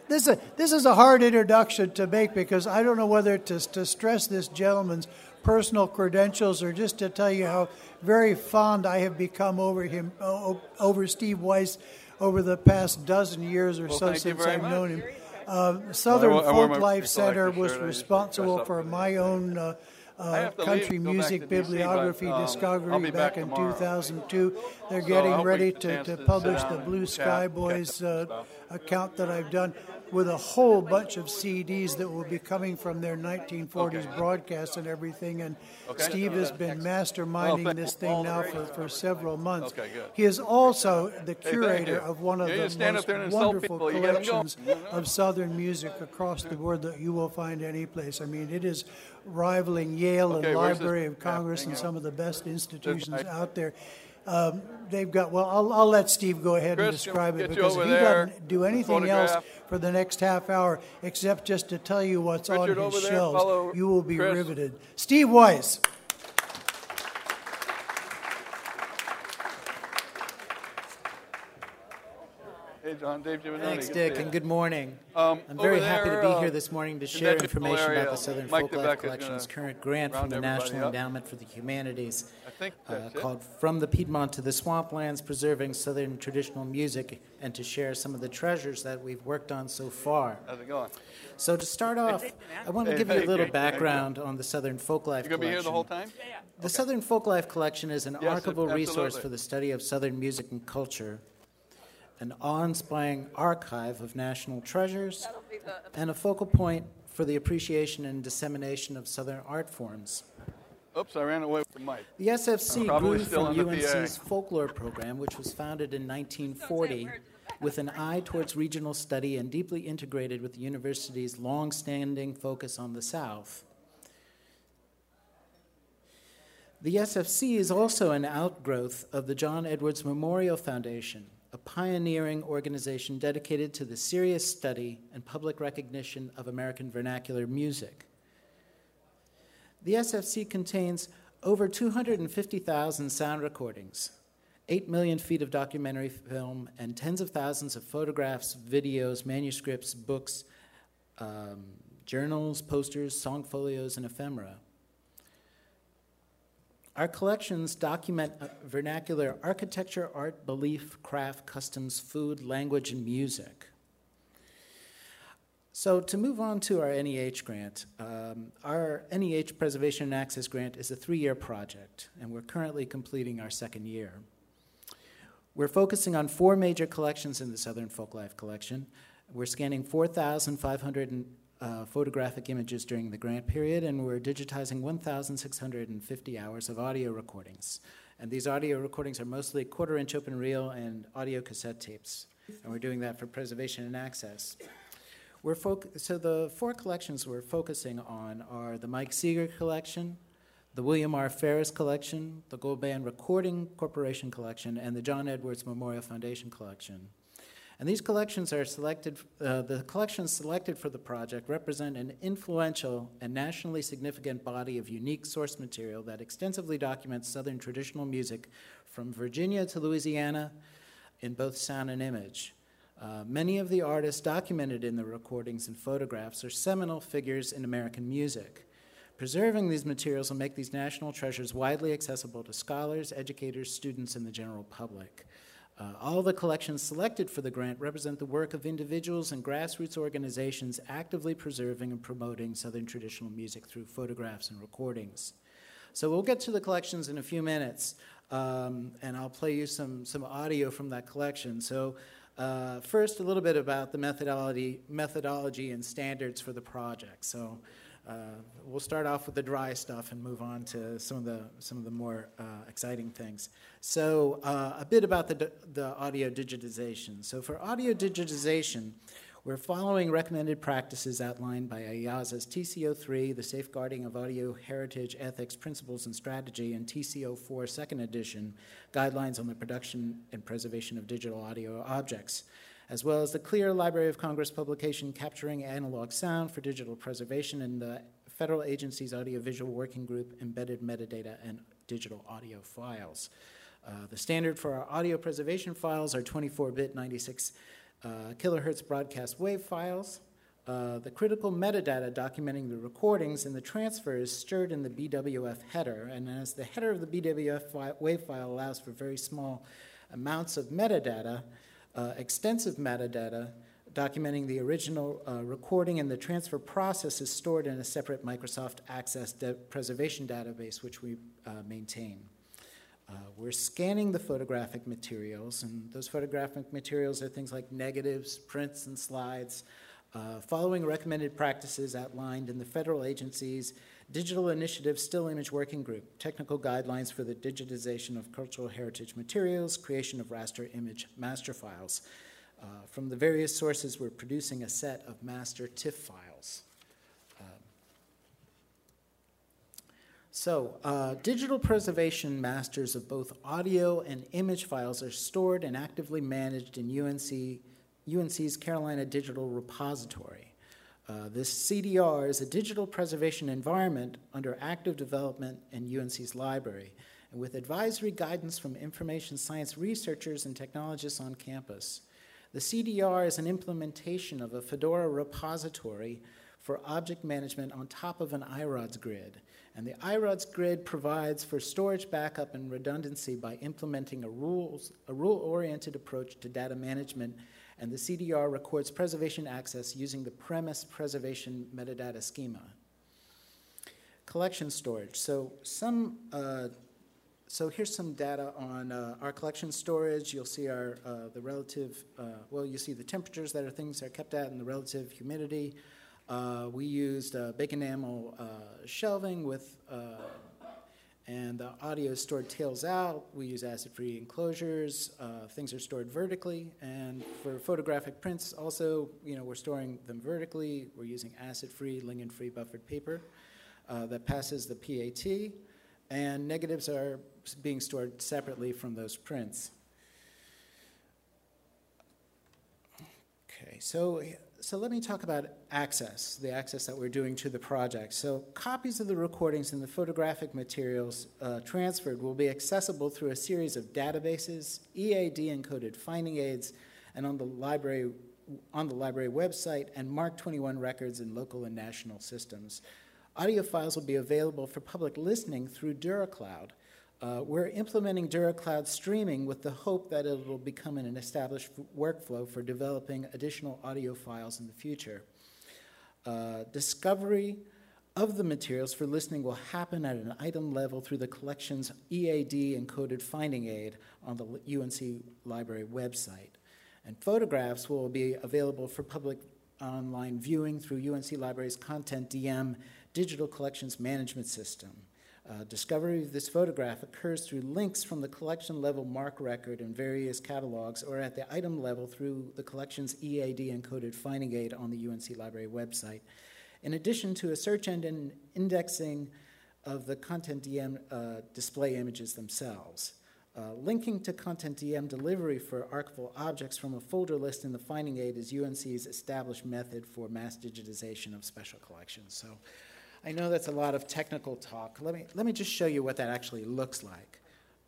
this is a hard introduction to make because I don't know whether to stress this gentleman's personal credentials or just to tell you how very fond I have become over him, over Steve Weiss, over the past dozen years or so since I've known him. Southern Folk Life Center was responsible for my own country music bibliography discovery back in 2002. They're getting ready to publish the Blue Sky Boys account that I've done with a whole bunch of CDs that will be coming from their 1940s broadcasts and everything. And Steve has been masterminding this thing now for several months. He is also the curator of one of the most wonderful collections of Southern music across the board that you will find any place. I mean, it is rivaling Yale and Library of Congress and some of the best institutions out there. They've got, well, I'll let Steve go ahead and describe it because he doesn't do anything else for the next half hour except just to tell you what's on his shelves. You will be riveted. Steve Weiss. Hey, John, Dave Giovannone. Thanks, Dick, and good morning. I'm very happy to be here this morning to share information about the Southern Folk Life Collection's current grant from the National Endowment for the Humanities called From the Piedmont to the Swamplands, Preserving Southern Traditional Music, and to share some of the treasures that we've worked on so far. How's it going? So to start off, I want to give you a little background on the Southern Folk Life Collection. You're going to be here the whole time? The Southern Folk Life Collection is an archival resource for the study of Southern music and culture, an awe-inspiring archive of national treasures, and a focal point for the appreciation and dissemination of Southern art forms. Oops, I ran away with the mic. The SFC grew from UNC's folklore program, which was founded in 1940, with an eye towards regional study and deeply integrated with the university's long-standing focus on the South. The SFC is also an outgrowth of the John Edwards Memorial Foundation, a pioneering organization dedicated to the serious study and public recognition of American vernacular music. The SFC contains over 250,000 sound recordings, 8 million feet of documentary film, and tens of thousands of photographs, videos, manuscripts, books, journals, posters, song folios, and ephemera. Our collections document vernacular architecture, art, belief, craft, customs, food, language, and music. So to move on to our NEH grant, our NEH Preservation and Access Grant is a 3-year project, and we're currently completing our second year. We're focusing on 4 major collections in the Southern Folk Life Collection. We're scanning 4,500 photographic images during the grant period, and we're digitizing 1,650 hours of audio recordings. And these audio recordings are mostly quarter-inch open reel and audio cassette tapes, and we're doing that for preservation and access. So the 4 collections we're focusing on are the Mike Seeger Collection, the William R. Ferris Collection, the Gold Band Recording Corporation Collection, and the John Edwards Memorial Foundation Collection. And these collections are the collections selected for the project represent an influential and nationally significant body of unique source material that extensively documents Southern traditional music from Virginia to Louisiana in both sound and image. Many of the artists documented in the recordings and photographs are seminal figures in American music. Preserving these materials will make these national treasures widely accessible to scholars, educators, students, and the general public. All the collections selected for the grant represent the work of individuals and grassroots organizations actively preserving and promoting Southern traditional music through photographs and recordings. So we'll get to the collections in a few minutes, and I'll play you some audio from that collection. So first, a little bit about the methodology and standards for the project. So we'll start off with the dry stuff and move on to some of the more exciting things. So a bit about the audio digitization. So for audio digitization, we're following recommended practices outlined by IAZA's TCO3, the Safeguarding of Audio Heritage Ethics Principles and Strategy, and TCO4, Second Edition, Guidelines on the Production and Preservation of Digital Audio Objects, as well as the CLEAR Library of Congress publication Capturing Analog Sound for Digital Preservation and the Federal Agency's Audiovisual Working Group Embedded Metadata and Digital Audio Files. The standard for our audio preservation files are 24-bit 96 kilohertz broadcast wave files. The critical metadata documenting the recordings and the transfer is stored in the BWF header, and as the header of the BWF wave file allows for very small amounts of metadata, extensive metadata documenting the original recording and the transfer process is stored in a separate Microsoft Access preservation database, which we maintain. We're scanning the photographic materials, and those photographic materials are things like negatives, prints, and slides, following recommended practices outlined in the federal agency's Digital Initiative Still Image Working Group, technical guidelines for the digitization of cultural heritage materials, creation of raster image master files. From the various sources, we're producing a set of master TIFF files. Digital preservation masters of both audio and image files are stored and actively managed in UNC's Carolina Digital Repository. This CDR is a digital preservation environment under active development in UNC's library, and with advisory guidance from information science researchers and technologists on campus. The CDR is an implementation of a Fedora repository for object management on top of an iRODS grid. And the iRODS grid provides for storage backup and redundancy by implementing a rule-oriented approach to data management, and the CDR records preservation access using the premise preservation metadata schema. Collection storage. So here's some data on our collection storage. You'll see the relative, you see the temperatures that things are kept at and the relative humidity. We used bake enamel shelving with, and the audio is stored tails out. We use acid-free enclosures. Things are stored vertically. And for photographic prints also, we're storing them vertically. We're using acid-free, ligand-free buffered paper that passes the PAT. And negatives are being stored separately from those prints. Okay, so let me talk about access, the access that we're doing to the project. So copies of the recordings and the photographic materials transferred will be accessible through a series of databases, EAD-encoded finding aids, and on the library website, and MARC 21 records in local and national systems. Audio files will be available for public listening through DuraCloud. We're implementing DuraCloud streaming with the hope that it will become an established workflow for developing additional audio files in the future. Discovery of the materials for listening will happen at an item level through the collection's EAD-encoded finding aid on the UNC Library website. And photographs will be available for public online viewing through UNC Library's Content DM digital collections management system. Discovery of this photograph occurs through links from the collection level MARC record in various catalogs or at the item level through the collection's EAD-encoded finding aid on the UNC Library website. In addition to a search engine indexing of the Content DM display images themselves. Linking to Content DM delivery for archival objects from a folder list in the finding aid is UNC's established method for mass digitization of special collections. So I know that's a lot of technical talk. Let me just show you what that actually looks like.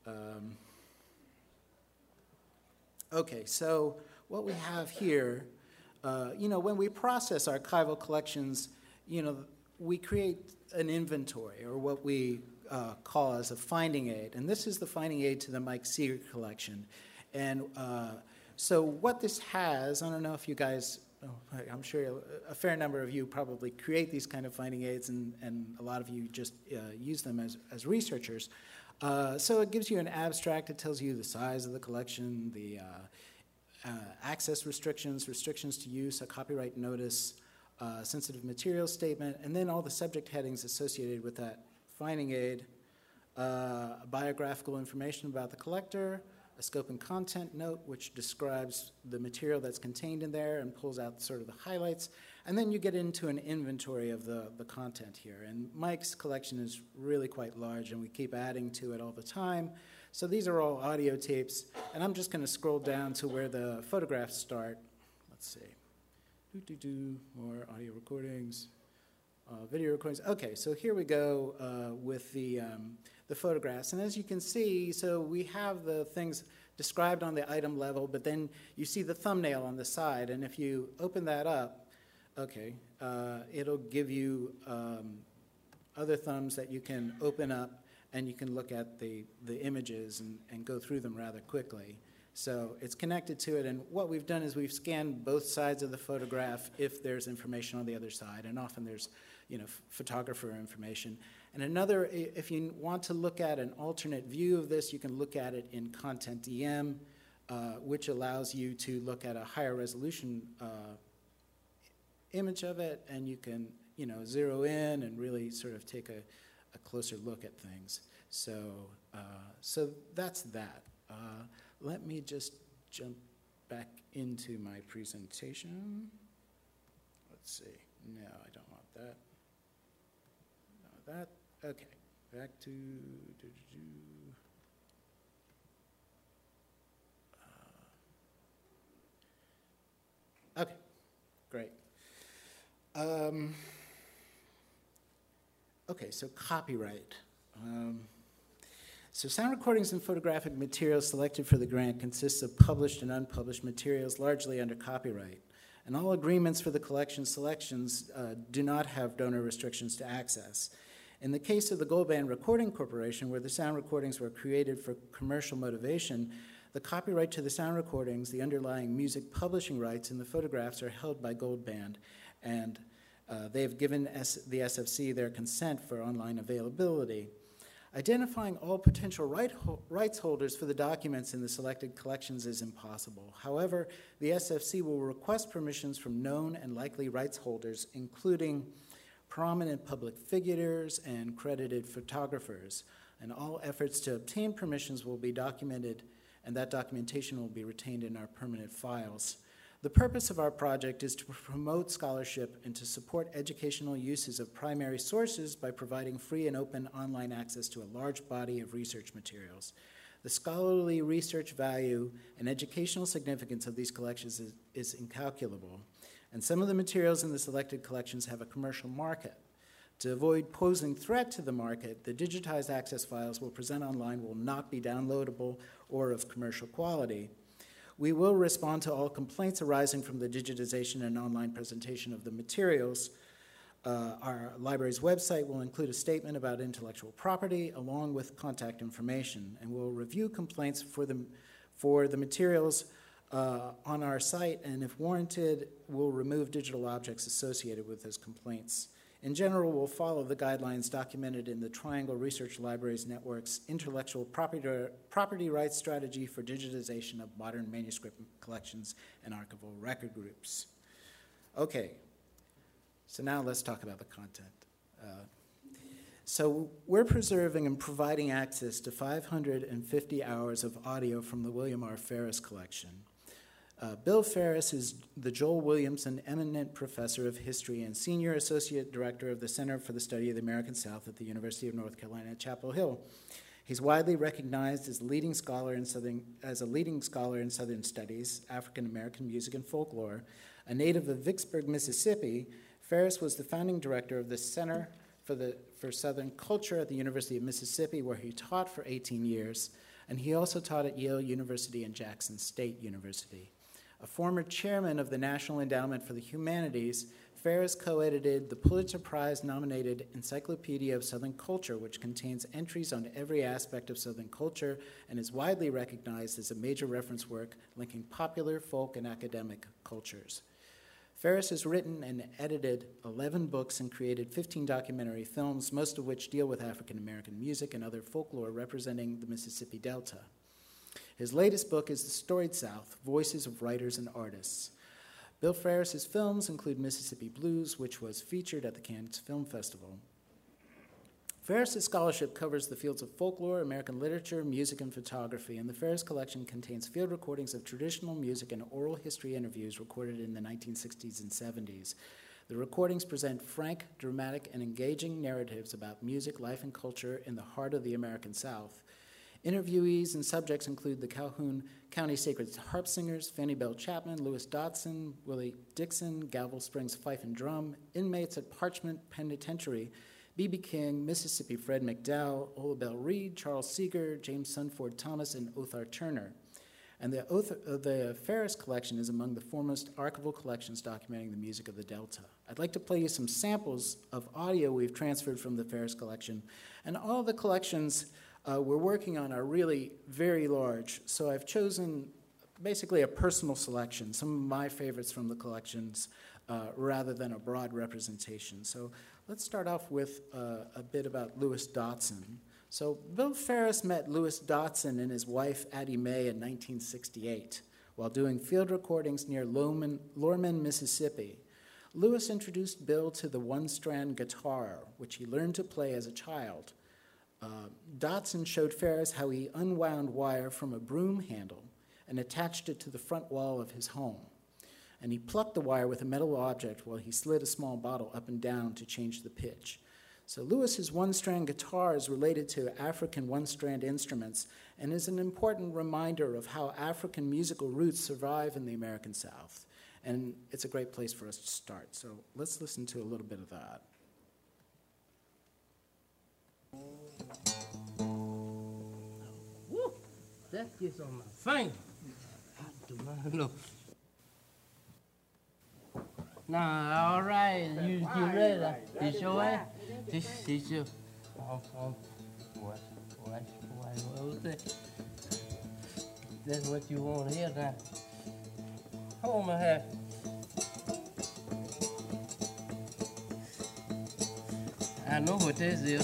Okay, so what we have here, when we process archival collections, we create an inventory, or what we call as a finding aid. And this is the finding aid to the Mike Seeger collection. And so what this has, I don't know if you guys, I'm sure a fair number of you probably create these kind of finding aids, and a lot of you just use them as researchers. So it gives you an abstract. It tells you the size of the collection, the access restrictions to use, a copyright notice, sensitive materials statement, and then all the subject headings associated with that finding aid, biographical information about the collector, a scope and content note, which describes the material that's contained in there and pulls out sort of the highlights. And then you get into an inventory of the content here. And Mike's collection is really quite large, and we keep adding to it all the time. So these are all audio tapes. And I'm just going to scroll down to where the photographs start. Let's see. More audio recordings. Video recordings. Okay, so here we go with the photographs. And as you can see, so we have the things described on the item level, but then you see the thumbnail on the side, and if you open that up, it'll give you other thumbs that you can open up, and you can look at the images and go through them rather quickly. So it's connected to it, and what we've done is we've scanned both sides of the photograph if there's information on the other side, and often there's photographer information. And another, if you want to look at an alternate view of this, you can look at it in Content EM, which allows you to look at a higher resolution image of it, and you can zero in and really sort of take a closer look at things. So that's that. Let me just jump back into my presentation. Let's see. No, I don't want that. No, that. Okay. Back to. Okay. Great. Okay, so copyright. So sound recordings and photographic materials selected for the grant consists of published and unpublished materials largely under copyright. And all agreements for the collection selections do not have donor restrictions to access. In the case of the Gold Band Recording Corporation, where the sound recordings were created for commercial motivation, the copyright to the sound recordings, the underlying music publishing rights, and the photographs are held by Gold Band, and they have given the SFC their consent for online availability. Identifying all potential rights holders for the documents in the selected collections is impossible. However, the SFC will request permissions from known and likely rights holders, including prominent public figures and credited photographers. And all efforts to obtain permissions will be documented, and that documentation will be retained in our permanent files. The purpose of our project is to promote scholarship and to support educational uses of primary sources by providing free and open online access to a large body of research materials. The scholarly research value and educational significance of these collections is incalculable, and some of the materials in the selected collections have a commercial market. To avoid posing threat to the market, the digitized access files we'll present online will not be downloadable or of commercial quality. We will respond to all complaints arising from the digitization and online presentation of the materials. Our library's website will include a statement about intellectual property along with contact information, and we'll review complaints for the materials on our site, and if warranted, we'll remove digital objects associated with those complaints. In general, we'll follow the guidelines documented in the Triangle Research Libraries Network's intellectual property rights strategy for digitization of modern manuscript collections and archival record groups. Okay, so now let's talk about the content. So we're preserving and providing access to 550 hours of audio from the William R. Ferris collection. Bill Ferris is the Joel Williamson Eminent Professor of History and Senior Associate Director of the Center for the Study of the American South at the University of North Carolina at Chapel Hill. He's widely recognized as a leading scholar in Southern Studies, African American music and folklore. A native of Vicksburg, Mississippi, Ferris was the founding director of the Center for Southern Culture at the University of Mississippi, where he taught for 18 years, and he also taught at Yale University and Jackson State University. A former chairman of the National Endowment for the Humanities, Ferris co-edited the Pulitzer Prize-nominated Encyclopedia of Southern Culture, which contains entries on every aspect of Southern culture and is widely recognized as a major reference work linking popular, folk, and academic cultures. Ferris has written and edited 11 books and created 15 documentary films, most of which deal with African American music and other folklore representing the Mississippi Delta. His latest book is The Storied South, Voices of Writers and Artists. Bill Ferris's films include Mississippi Blues, which was featured at the Cannes Film Festival. Ferris's scholarship covers the fields of folklore, American literature, music, and photography, and the Ferris collection contains field recordings of traditional music and oral history interviews recorded in the 1960s and 70s. The recordings present frank, dramatic, and engaging narratives about music, life, and culture in the heart of the American South. Interviewees and subjects include the Calhoun County Sacred Harp Singers, Fannie Bell Chapman, Lewis Dodson, Willie Dixon, Galville Springs Fife and Drum, inmates at Parchment Penitentiary, B.B. King, Mississippi Fred McDowell, Ola Belle Reed, Charles Seeger, James Sunford Thomas, and Othar Turner. And the Ferris collection is among the foremost archival collections documenting the music of the Delta. I'd like to play you some samples of audio we've transferred from the Ferris collection. And all the collections we're working on are really very large, so I've chosen basically a personal selection, some of my favorites from the collections, rather than a broad representation. So let's start off with a bit about Lewis Dotson. So Bill Ferris met Lewis Dotson and his wife Addie Mae in 1968 while doing field recordings near Lorman, Mississippi. Lewis introduced Bill to the one-strand guitar, which he learned to play as a child. Dotson showed Ferris how he unwound wire from a broom handle and attached it to the front wall of his home. And he plucked the wire with a metal object while he slid a small bottle up and down to change the pitch. So Lewis's one-strand guitar is related to African one-strand instruments and is an important reminder of how African musical roots survive in the American South. And it's a great place for us to start. So let's listen to a little bit of that. Woo! That gets on my finger. I do not know. Nah, all right. You ready? This your way? This your. What was that? That's what you want to hear now. Hold my hat. I know what this is.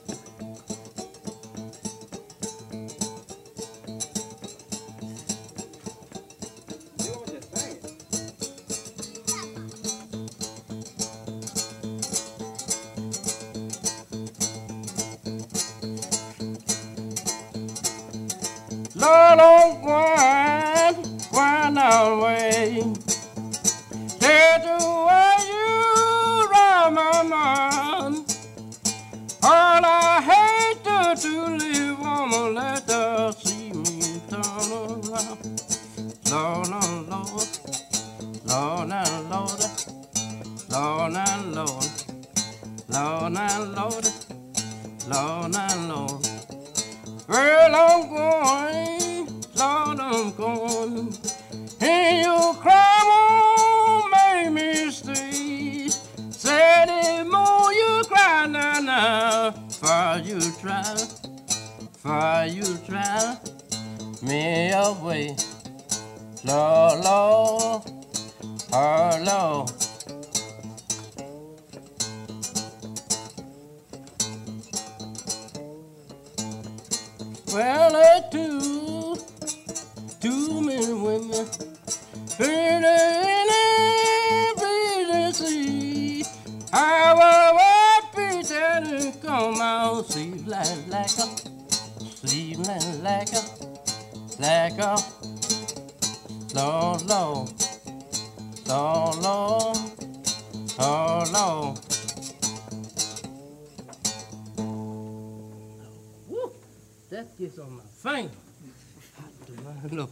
Lord, don't grind away. That's the way you ride my mind. All I hate to live on a letter, see me turn around. Lord, oh Lord, Lord and Lord, Lord and Lord, Lord and Lord, Lord and Lord. Well, I'm going, Lord, I'm going. And your crime won't make me stay. Say the more you cry now, far you try me away. Lord, Lord, oh Lord. Well, there too many women in the sea. I will be there to come out, sleep like a Lord, Lord, Lord, Lord, oh Lord. Woo! That gets on my finger. Look.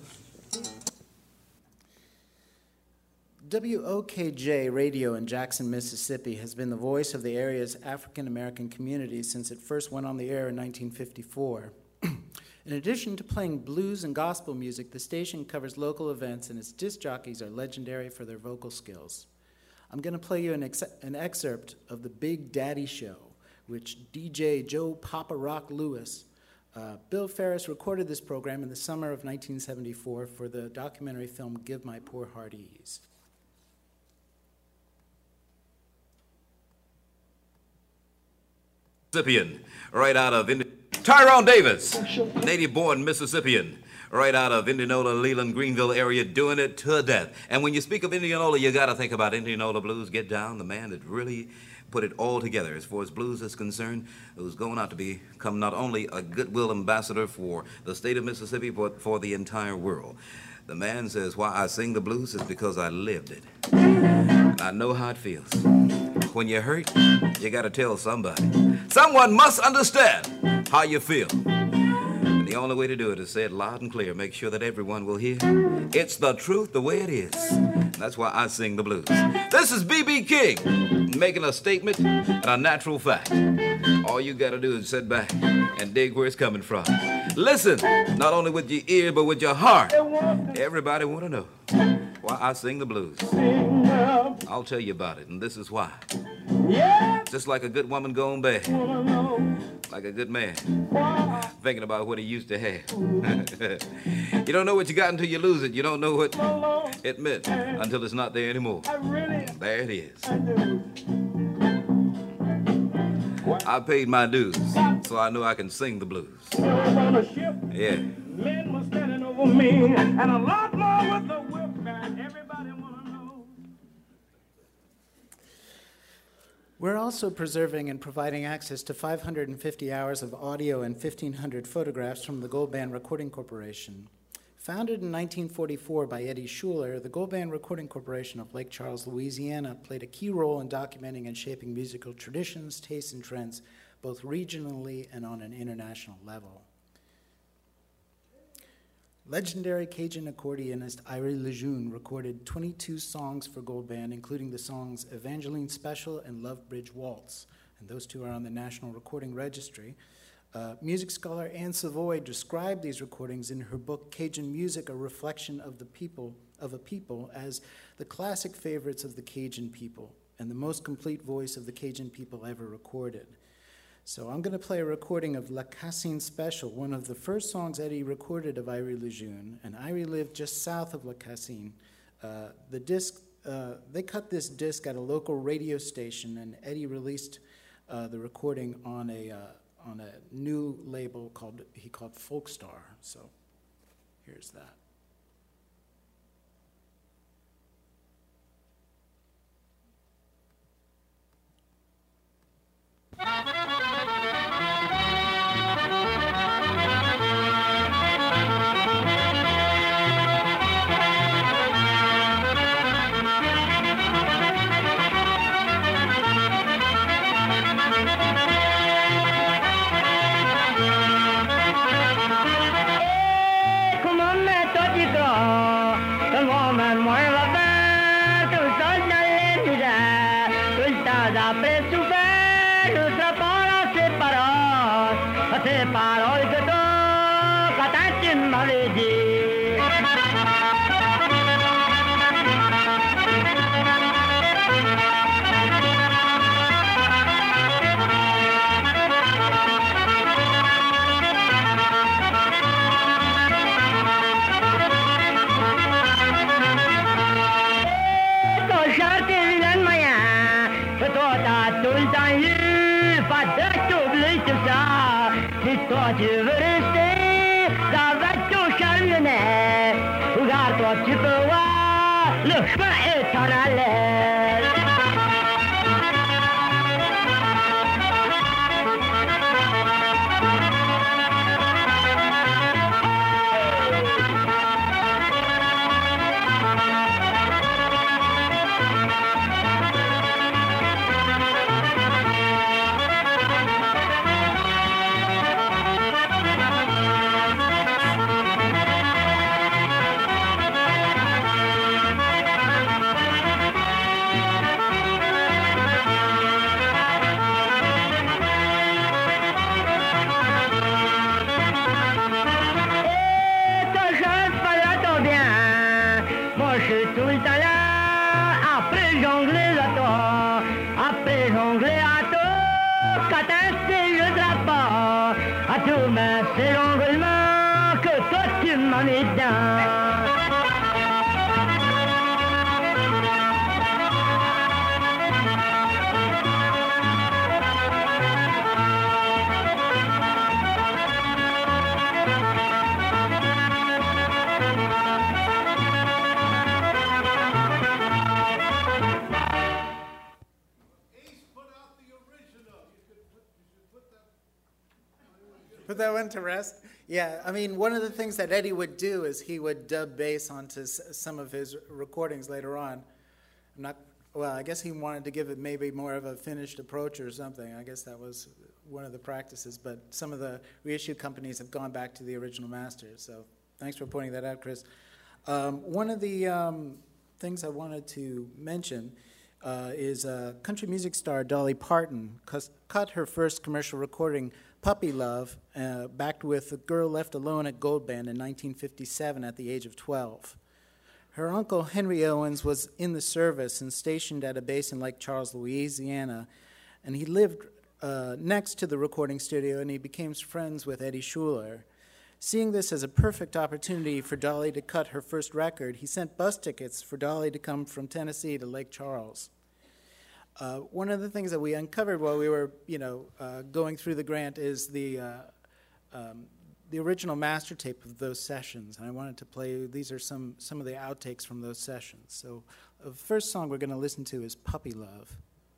WOKJ Radio in Jackson, Mississippi has been the voice of the area's African American community since it first went on the air in 1954. In addition to playing blues and gospel music, the station covers local events and its disc jockeys are legendary for their vocal skills. I'm going to play you an excerpt of The Big Daddy Show, which DJ Joe Papa Rock Lewis, Bill Ferris recorded this program in the summer of 1974 for the documentary film Give My Poor Heart Ease. Mississippian, right out of Tyrone Davis, native-born Mississippian, right out of Indianola, Leland, Greenville area, doing it to death. And when you speak of Indianola, you got to think about Indianola Blues. Get Down, the man that really put it all together as far as blues is concerned, who's going out to become not only a goodwill ambassador for the state of Mississippi, but for the entire world. The man says, why I sing the blues is because I lived it. And I know how it feels. When you're hurt, you got to tell somebody. Someone must understand how you feel. And the only way to do it is say it loud and clear. Make sure that everyone will hear. It's the truth the way it is. And that's why I sing the blues. This is B.B. King making a statement and a natural fact. All you got to do is sit back and dig where it's coming from. Listen, not only with your ear, but with your heart. Everybody want to know why I sing the blues. I'll tell you about it, and this is why. Just like a good woman gone bad, like a good man, thinking about what he used to have. You don't know what you got until you lose it. You don't know what it meant until it's not there anymore. There it is. I paid my dues, so I know I can sing the blues. Yeah. Men were standing over me, and a lot more with the whip man. Everybody wanna know. We're also preserving and providing access to 550 hours of audio and 1,500 photographs from the Gold Band Recording Corporation. Founded in 1944 by Eddie Schuler, the Gold Band Recording Corporation of Lake Charles, Louisiana, played a key role in documenting and shaping musical traditions, tastes, and trends, both regionally and on an international level. Legendary Cajun accordionist Irie Lejeune recorded 22 songs for Gold Band, including the songs Evangeline Special and Love Bridge Waltz, and those two are on the National Recording Registry. Music scholar Anne Savoy described these recordings in her book Cajun Music, A Reflection of a People, as the classic favorites of the Cajun people and the most complete voice of the Cajun people ever recorded. So I'm going to play a recording of La Cassine Special, one of the first songs Eddie recorded of Irie Lejeune, and Irie lived just south of La Cassine. They cut this disc at a local radio station, and Eddie released the recording on a new label called Folkstar. So here's that. Toi tu veux rester, ça va tout charbonner. Regarde-toi, tu peux voir, le chemin est en haleine. C'est l'enrôlement que toi tu m'en es dans. Put that one to rest. Yeah, I mean, one of the things that Eddie would do is he would dub bass onto some of his recordings later on. I guess he wanted to give it maybe more of a finished approach or something. I guess that was one of the practices, but some of the reissue companies have gone back to the original masters. So thanks for pointing that out, Chris. One of the things I wanted to mention is country music star Dolly Parton cut her first commercial recording Puppy Love, backed with A Girl Left Alone at Gold Band in 1957 at the age of 12. Her uncle, Henry Owens, was in the service and stationed at a base in Lake Charles, Louisiana, and he lived next to the recording studio, and he became friends with Eddie Schuler. Seeing this as a perfect opportunity for Dolly to cut her first record, he sent bus tickets for Dolly to come from Tennessee to Lake Charles. One of the things that we uncovered while we were, going through the grant is the original master tape of those sessions. And I wanted to play, these are some of the outtakes from those sessions. So the first song we're going to listen to is Puppy Love.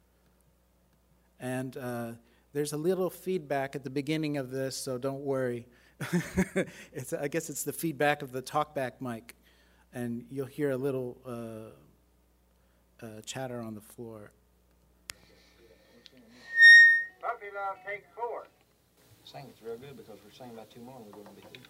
And there's a little feedback at the beginning of this, so don't worry. I guess it's the feedback of the talkback mic, and you'll hear a little chatter on the floor. Puppy Love, take 4. Sing it's real good because we're singing about 2 more and we're going to be through.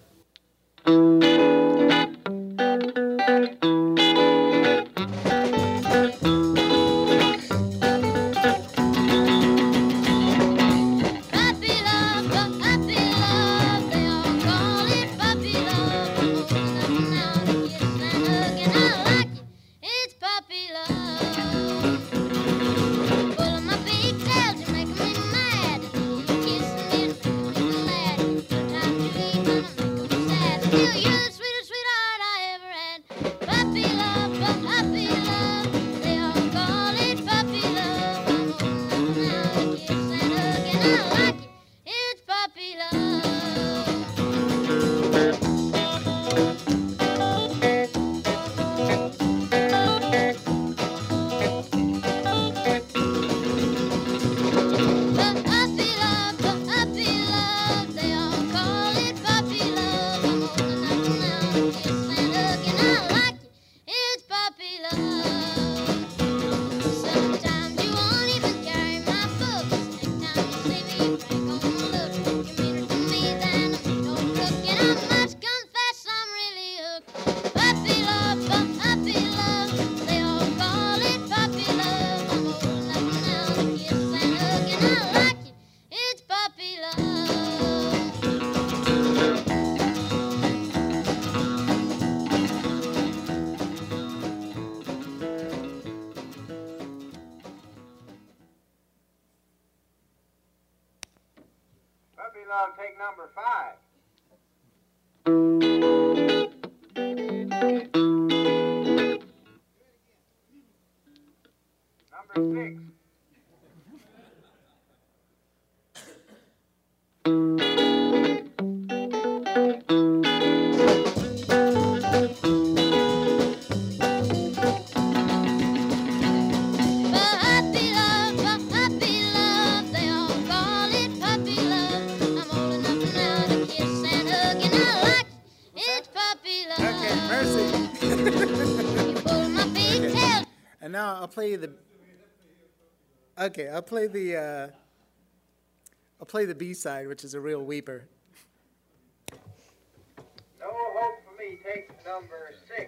Take number 5. Number 6. And now I'll play the. Okay, I'll play the B side, which is a real weeper. No Hope for Me takes number 6.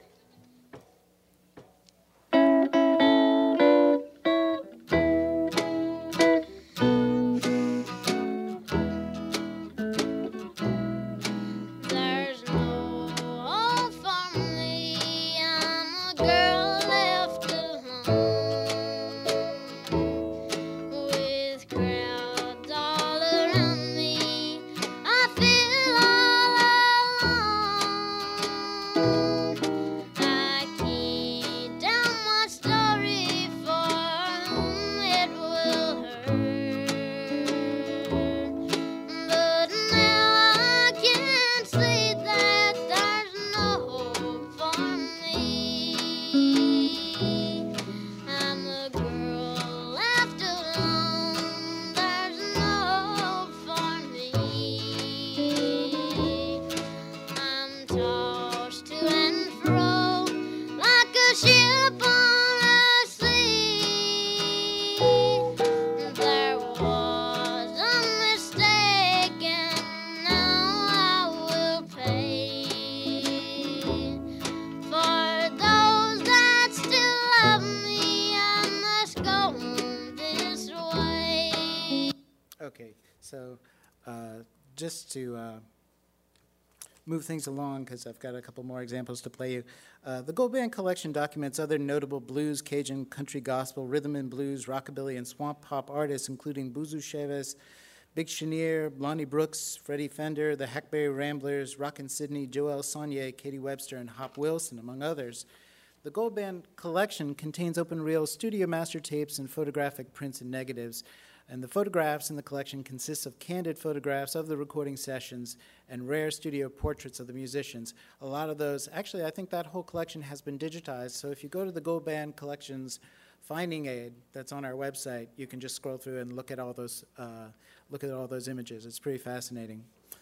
just to move things along, because I've got a couple more examples to play you. The Gold Band collection documents other notable blues, Cajun, country gospel, rhythm and blues, rockabilly, and swamp pop artists, including Boozoo Chavez, Big Chenier, Blondie Brooks, Freddie Fender, the Hackberry Ramblers, Rockin' Sydney, Joel Saunier, Katie Webster, and Hop Wilson, among others. The Gold Band collection contains open-reel studio master tapes and photographic prints and negatives, and the photographs in the collection consist of candid photographs of the recording sessions and rare studio portraits of the musicians. A lot of those, actually, I think that whole collection has been digitized, so if you go to the Gold Band Collections finding aid that's on our website, you can just scroll through and look at all those images. It's pretty fascinating.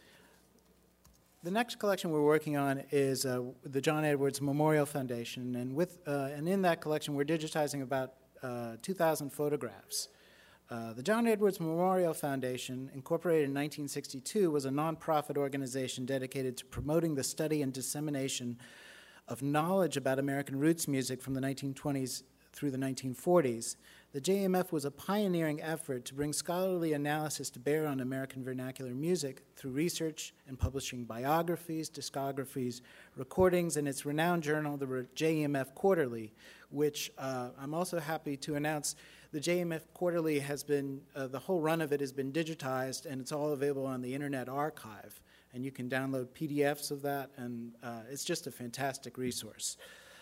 The next collection we're working on is the John Edwards Memorial Foundation, and in that collection we're digitizing about 2,000 photographs. The John Edwards Memorial Foundation, incorporated in 1962, was a nonprofit organization dedicated to promoting the study and dissemination of knowledge about American roots music from the 1920s through the 1940s. The JMF was a pioneering effort to bring scholarly analysis to bear on American vernacular music through research and publishing biographies, discographies, recordings, and its renowned journal, the JMF Quarterly, which I'm also happy to announce the JMF Quarterly has been, the whole run of it has been digitized, and it's all available on the Internet Archive. And you can download PDFs of that, and it's just a fantastic resource.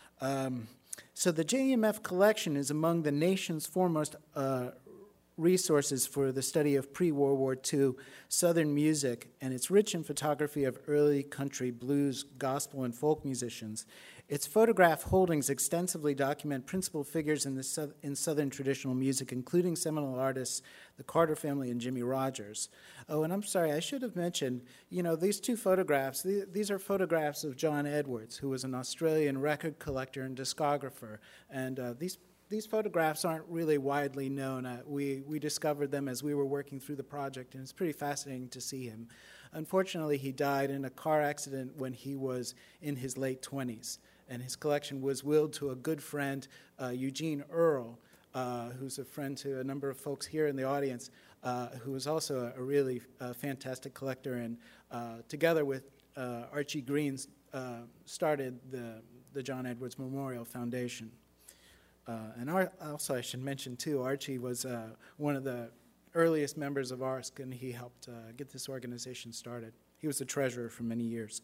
So the JMF collection is among the nation's foremost resources for the study of pre-World War II Southern music, and it's rich in photography of early country, blues, gospel, and folk musicians. Its photograph holdings extensively document principal figures in Southern traditional music, including seminal artists, the Carter family, and Jimmie Rodgers. Oh, and I'm sorry, I should have mentioned, these two photographs, these are photographs of John Edwards, who was an Australian record collector and discographer, and these photographs aren't really widely known. We discovered them as we were working through the project, and it's pretty fascinating to see him. Unfortunately, he died in a car accident when he was in his late 20s, and his collection was willed to a good friend, Eugene Earle, who's a friend to a number of folks here in the audience, who was also a really fantastic collector, and together with Archie Green started the John Edwards Memorial Foundation. And also, I should mention, too, Archie was one of the earliest members of ARSC, and he helped get this organization started. He was the treasurer for many years.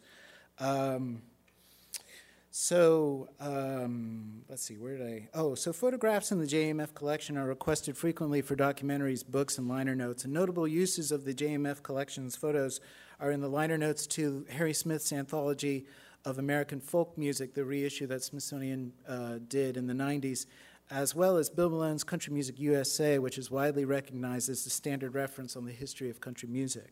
Let's see, where did I... Oh, so photographs in the JMF collection are requested frequently for documentaries, books, and liner notes. And notable uses of the JMF collection's photos are in the liner notes to Harry Smith's anthology of American folk music, the reissue that Smithsonian did in the 90s, as well as Bill Malone's Country Music USA, which is widely recognized as the standard reference on the history of country music.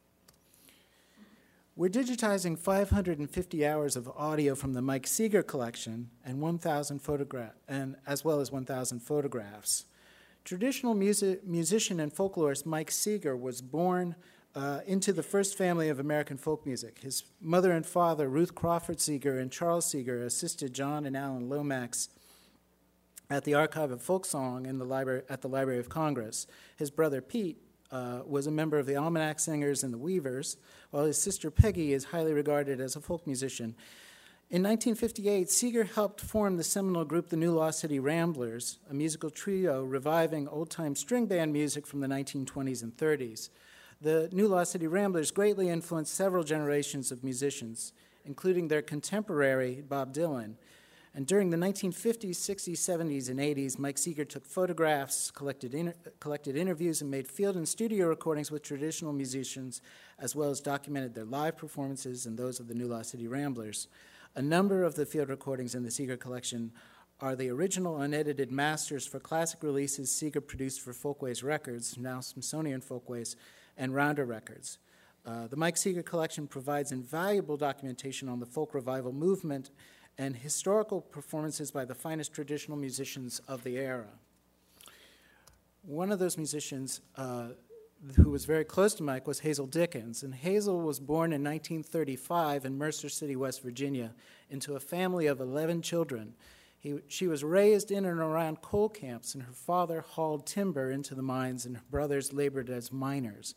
We're digitizing 550 hours of audio from the Mike Seeger collection and 1,000 as well as 1,000 photographs. Traditional musician and folklorist Mike Seeger was born into the first family of American folk music. His mother and father, Ruth Crawford Seeger and Charles Seeger, assisted John and Alan Lomax at the Archive of Folk Song at the Library of Congress. His brother Pete was a member of the Almanac Singers and the Weavers, while his sister Peggy is highly regarded as a folk musician. In 1958, Seeger helped form the seminal group the New Lost City Ramblers, a musical trio reviving old-time string band music from the 1920s and 30s. The New Lost City Ramblers greatly influenced several generations of musicians, including their contemporary Bob Dylan. And during the 1950s, 60s, 70s, and 80s, Mike Seeger took photographs, collected interviews, and made field and studio recordings with traditional musicians, as well as documented their live performances and those of the New Lost City Ramblers. A number of the field recordings in the Seeger collection are the original unedited masters for classic releases Seeger produced for Folkways Records, now Smithsonian Folkways, and Rounder Records. The Mike Seeger collection provides invaluable documentation on the folk revival movement and historical performances by the finest traditional musicians of the era. One of those musicians who was very close to Mike was Hazel Dickens, and Hazel was born in 1935 in Mercer City, West Virginia, into a family of 11 children. She was raised in and around coal camps, and her father hauled timber into the mines, and her brothers labored as miners.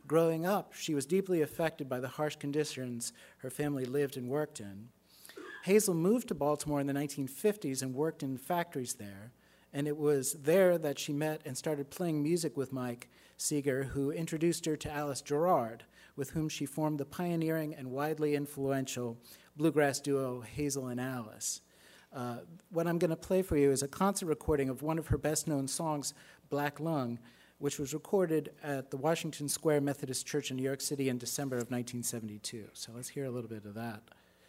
Growing up, she was deeply affected by the harsh conditions her family lived and worked in. Hazel moved to Baltimore in the 1950s and worked in factories there, and it was there that she met and started playing music with Mike Seeger, who introduced her to Alice Gerard, with whom she formed the pioneering and widely influential bluegrass duo Hazel and Alice. What I'm going to play for you is a concert recording of one of her best-known songs, Black Lung, which was recorded at the Washington Square Methodist Church in New York City in December of 1972. So let's hear a little bit of that.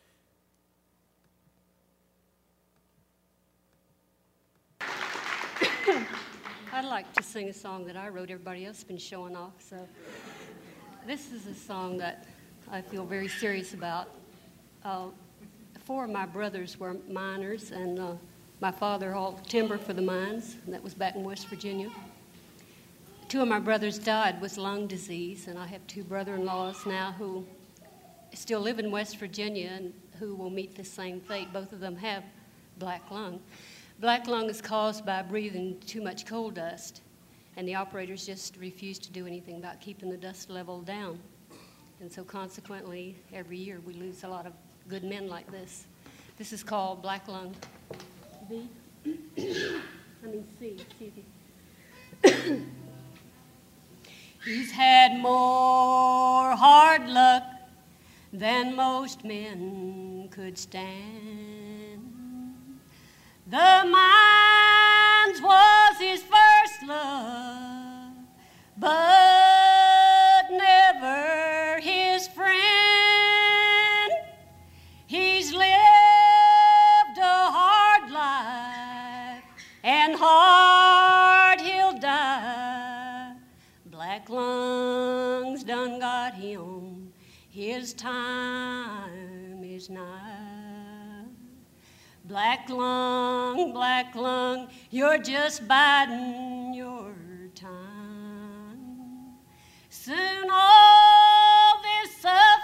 I'd like to sing a song that I wrote. Everybody else has been showing off. So this is a song that I feel very serious about. 4 of my brothers were miners, and my father hauled timber for the mines, and that was back in West Virginia. 2 of my brothers died with lung disease, and I have 2 brother-in-laws now who still live in West Virginia and who will meet the same fate. Both of them have black lung. Black lung is caused by breathing too much coal dust, and the operators just refuse to do anything about keeping the dust level down. And so consequently, every year we lose a lot of good men like this. This is called Black Lung. B? C. He's had more hard luck than most men could stand. The mines was his first love, but never his friend. He's lived a hard life, and hard he'll die. Black lungs done got him, his time is nigh. Black lung, you're just biding your time. Soon all this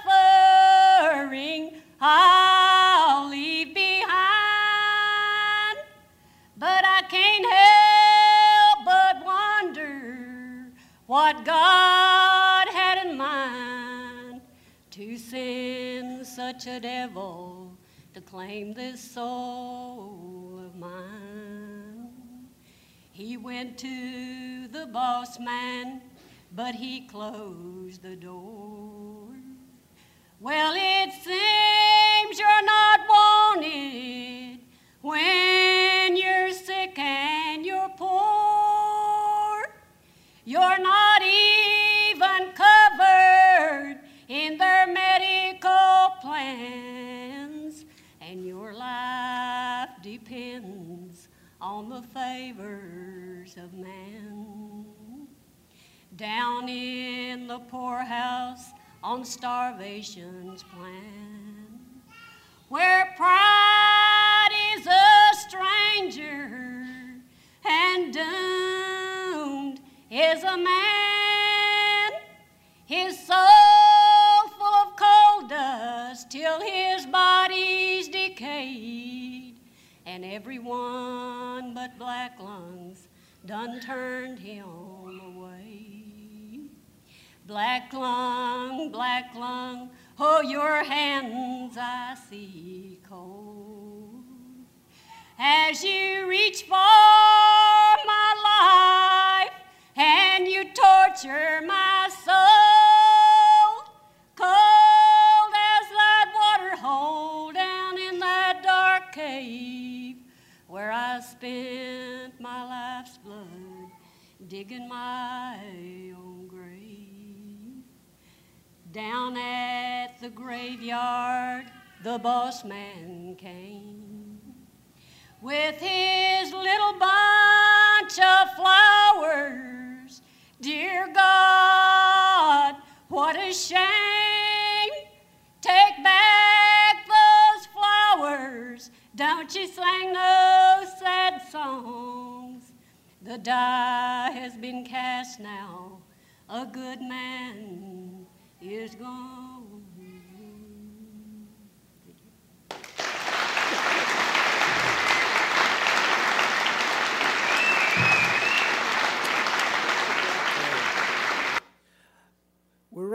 suffering I'll leave behind, but I can't help but wonder what God had in mind to send such a devil to claim this soul of mine. He went to the boss man, but he closed the door. Well, it seems you're not wanted when you're sick and you're poor. You're not even covered in their medical plans, and your life depends on the favors of man. Down in the poorhouse on starvation's plan, where pride is a stranger and doomed is a man, his soul full of coal dust till his body's decayed, and everyone but black lungs done turned him away. Black lung, oh, your hands I see cold as you reach for my life and you torture my soul, cold as that water hole down in that dark cave where I spent my life's blood digging my own grave. Down at the graveyard, the boss man came with his little bunch of flowers. Dear God, what a shame. Take back those flowers. Don't you sing no sad songs. The die has been cast now. A good man is gone.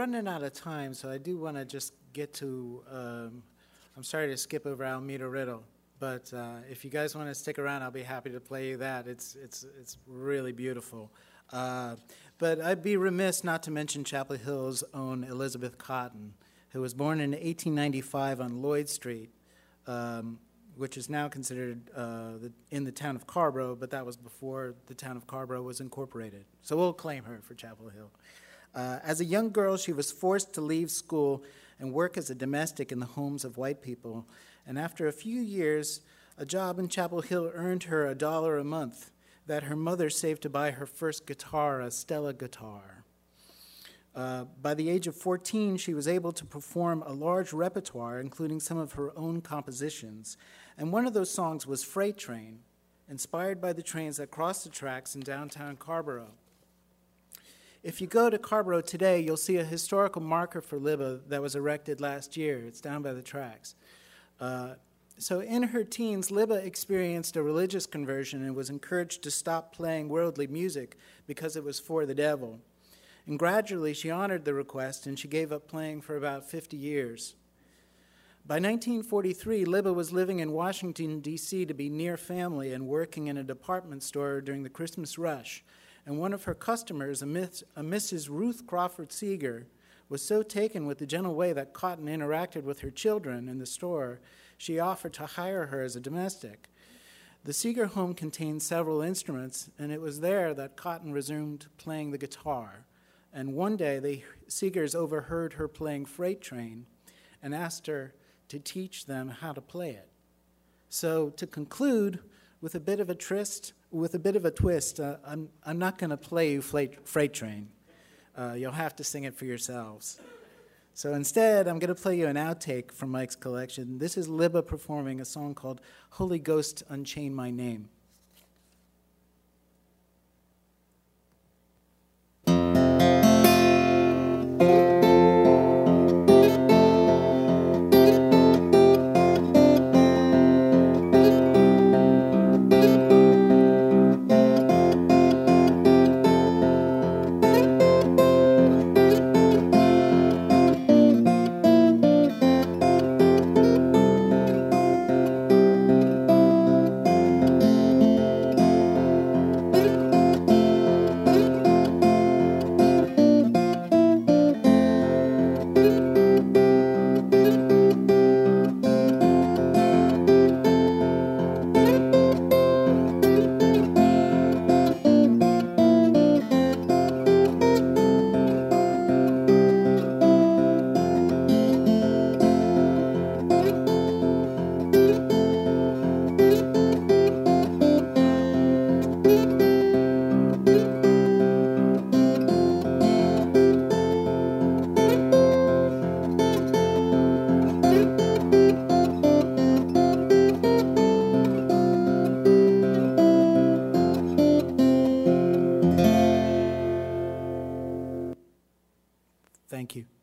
running out of time, so I do want to just get to, I'm sorry to skip over Alameda Riddle, but if you guys want to stick around, I'll be happy to play you that. It's really beautiful. But I'd be remiss not to mention Chapel Hill's own Elizabeth Cotten, who was born in 1895 on Lloyd Street, which is now considered in the town of Carborough, but that was before the town of Carborough was incorporated. So we'll claim her for Chapel Hill. As a young girl, she was forced to leave school and work as a domestic in the homes of white people. And after a few years, a job in Chapel Hill earned her $1 a month that her mother saved to buy her first guitar, a Stella guitar. By the age of 14, she was able to perform a large repertoire, including some of her own compositions. And one of those songs was Freight Train, inspired by the trains that cross the tracks in downtown Carborough. If you go to Carborough today, you'll see a historical marker for Libba that was erected last year. It's down by the tracks. So in her teens, Libba experienced a religious conversion and was encouraged to stop playing worldly music because it was for the devil. And gradually, she honored the request, and she gave up playing for about 50 years. By 1943, Libba was living in Washington, D.C. to be near family and working in a department store during the Christmas rush. And one of her customers, a Mrs. Ruth Crawford Seeger, was so taken with the gentle way that Cotten interacted with her children in the store, she offered to hire her as a domestic. The Seeger home contained several instruments, and it was there that Cotten resumed playing the guitar. And one day, the Seegers overheard her playing Freight Train and asked her to teach them how to play it. So to conclude, with a bit of a twist, I'm not going to play you Freight Train. You'll have to sing it for yourselves. So instead, I'm going to play you an outtake from Mike's collection. This is Libba performing a song called Holy Ghost, Unchain My Name. Thank you.